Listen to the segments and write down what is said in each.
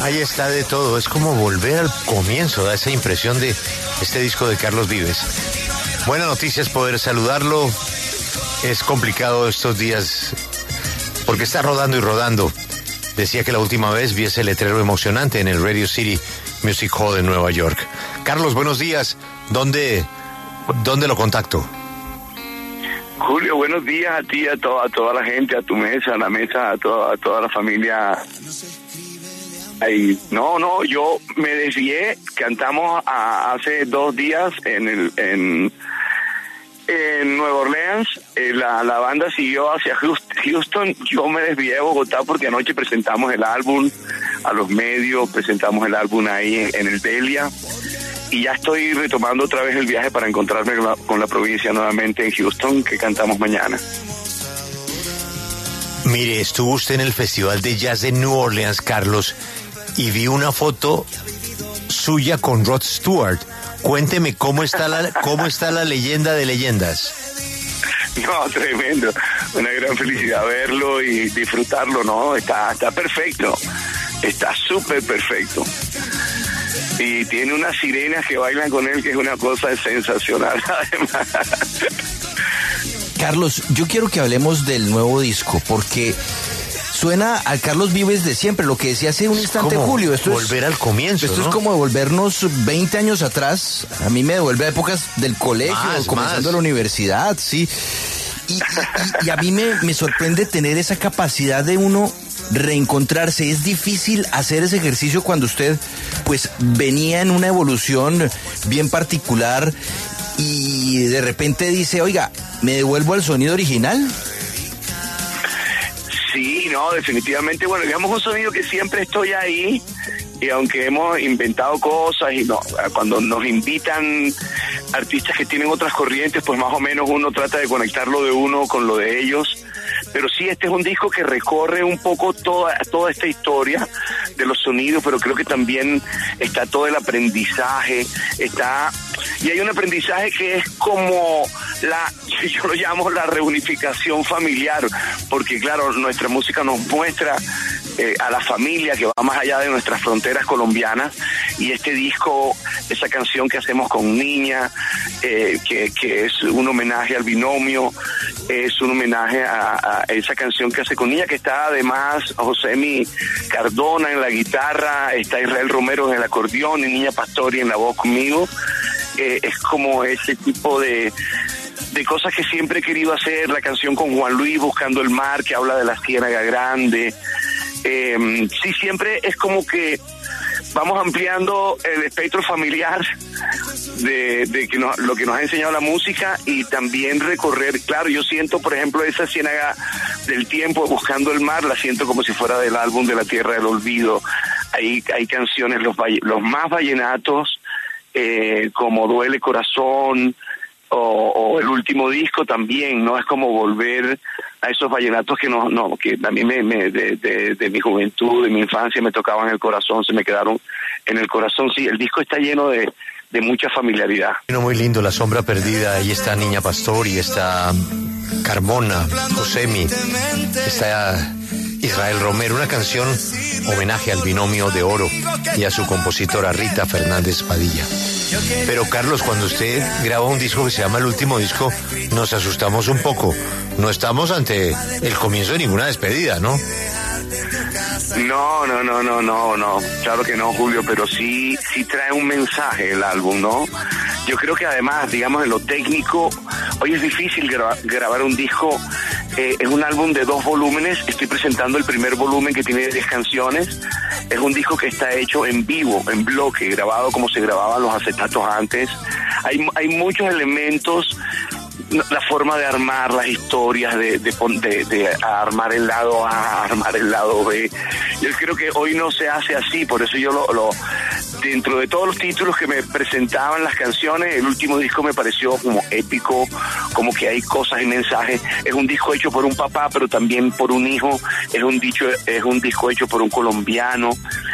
Ahí está de todo, es como volver al comienzo, da esa impresión de este disco de Carlos Vives. Buena noticia es poder saludarlo, es complicado estos días porque está rodando y rodando. Decía que la última vez vi ese letrero emocionante en el Radio City Music Hall en Nueva York. Carlos, buenos días, ¿dónde lo contacto? Julio, buenos días a ti, a toda la gente, a tu mesa, a la mesa, a toda la familia. Ay, yo me desvié, cantamos hace 2 días en Nueva Orleans, la banda siguió hacia Houston, yo me desvié a Bogotá porque anoche presentamos el álbum a los medios, presentamos el álbum ahí en el Delia, y ya estoy retomando otra vez el viaje para encontrarme con la provincia nuevamente en Houston, que cantamos mañana. Mire, estuvo usted en el Festival de Jazz de New Orleans, Carlos, y vi una foto suya con Rod Stewart. Cuénteme cómo está la leyenda de leyendas. No, tremendo, una gran felicidad verlo y disfrutarlo, ¿no? Está perfecto, está súper perfecto. Y tiene unas sirenas que bailan con él, que es una cosa sensacional, además. Carlos, yo quiero que hablemos del nuevo disco, porque suena al Carlos Vives de siempre, lo que decía hace un instante Julio. Esto volver al comienzo, Esto ¿no? es como devolvernos 20 años atrás. A mí me devuelve a épocas del colegio, comenzando la universidad, sí. Y a mí me sorprende tener esa capacidad de uno reencontrarse. Es difícil hacer ese ejercicio cuando usted pues venía en una evolución bien particular y de repente dice, oiga, ¿me devuelvo al sonido original? Sí, no, definitivamente, bueno, digamos un sonido que siempre estoy ahí, y aunque hemos inventado cosas y no, cuando nos invitan artistas que tienen otras corrientes, pues más o menos uno trata de conectar lo de uno con lo de ellos. Pero sí, este es un disco que recorre un poco toda esta historia de los sonidos, pero creo que también está todo el aprendizaje, y hay un aprendizaje que es como yo lo llamo la reunificación familiar, porque claro, nuestra música nos muestra a la familia que va más allá de nuestras fronteras colombianas, y este disco, esa canción que hacemos con Niña, que es un homenaje al binomio, es un homenaje a esa canción que hace con Niña, que está además Josemi Cardona en la guitarra, está Israel Romero en el acordeón y Niña Pastori en la voz conmigo. Es como ese tipo de cosas que siempre he querido hacer, la canción con Juan Luis, Buscando el Mar, que habla de la Ciénaga Grande. Sí, siempre es como que vamos ampliando el espectro familiar de que lo que nos ha enseñado la música, y también recorrer, claro, yo siento, por ejemplo, esa Ciénaga del Tiempo, Buscando el Mar, la siento como si fuera del álbum de La Tierra del Olvido. Hay canciones, los más vallenatos, como Duele Corazón, o el último disco también, ¿no? Es como volver a esos vallenatos que que a mí de mi juventud, de mi infancia, me tocaban el corazón, se me quedaron en el corazón. Sí, el disco está lleno de mucha familiaridad. Muy lindo, La Sombra Perdida, ahí está Niña Pastori, está Carmona, Josemi, está Israel Romero, una canción homenaje al binomio de oro y a su compositora Rita Fernández Padilla. Pero Carlos, cuando usted graba un disco que se llama El Último Disco, nos asustamos un poco. No estamos ante el comienzo de ninguna despedida, ¿no? No, claro que no, Julio, pero sí trae un mensaje el álbum, ¿no? Yo creo que además, digamos, en lo técnico, hoy es difícil grabar un disco. Es un álbum de 2 volúmenes, estoy presentando el primer volumen que tiene 10 canciones. Es un disco que está hecho en vivo, en bloque, grabado como se grababan los acetatos antes. Hay muchos elementos, la forma de armar las historias, de armar el lado A, armar el lado B. Yo creo que hoy no se hace así, por eso yo dentro de todos los títulos que me presentaban las canciones, el último disco me pareció como épico, como que hay cosas y mensajes. Es un disco hecho por un papá, pero también por un hijo. Es un disco hecho por un colombiano.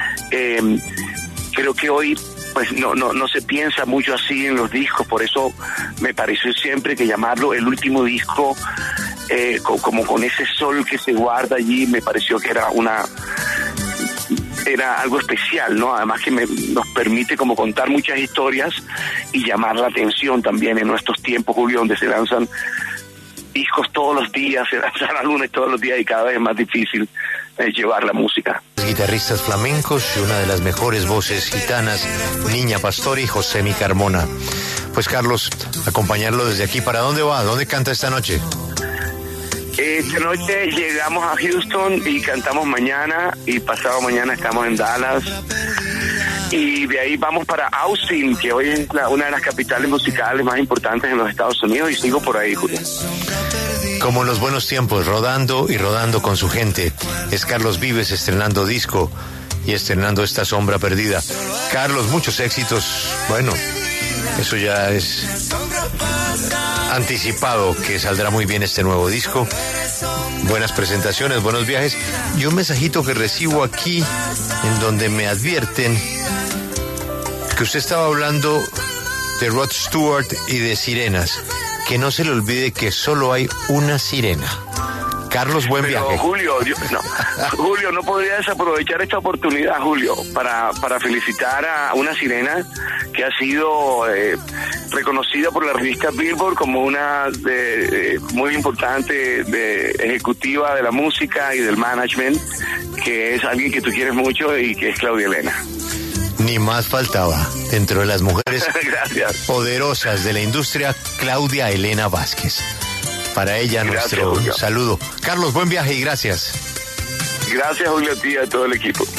Creo que hoy pues no se piensa mucho así en los discos, por eso me pareció siempre que llamarlo el último disco, como con ese sol que se guarda allí, me pareció que era era algo especial, ¿no? Además que nos permite como contar muchas historias y llamar la atención también en nuestros tiempos, Julio, donde se lanzan discos todos los días, se lanzan álbumes todos los días y cada vez es más difícil llevar la música. Guitarristas flamencos y una de las mejores voces gitanas, Niña Pastori y Josemi Carmona. Pues Carlos, acompañarlo desde aquí, ¿para dónde va? ¿Dónde canta esta noche? Esta noche llegamos a Houston y cantamos mañana, y pasado mañana estamos en Dallas, y de ahí vamos para Austin, que hoy es una de las capitales musicales más importantes en los Estados Unidos, y sigo por ahí, Julio. Como en los buenos tiempos, rodando y rodando con su gente. Es Carlos Vives estrenando disco y estrenando esta Sombra Perdida. Carlos, muchos éxitos. Bueno, eso ya es anticipado que saldrá muy bien este nuevo disco. Buenas presentaciones, buenos viajes. Y un mensajito que recibo aquí en donde me advierten que usted estaba hablando de Rod Stewart y de sirenas. Que no se le olvide que solo hay una sirena. Carlos, buen viaje. Julio, Julio, no podría desaprovechar esta oportunidad, Julio, para felicitar a una sirena que ha sido reconocida por la revista Billboard como una muy importante ejecutiva de la música y del management, que es alguien que tú quieres mucho y que es Claudia Elena. Ni más faltaba. Dentro de las mujeres poderosas de la industria, Claudia Elena Vázquez. Para ella, nuestro saludo. Carlos, buen viaje y gracias. Gracias, Julio, a ti y a todo el equipo.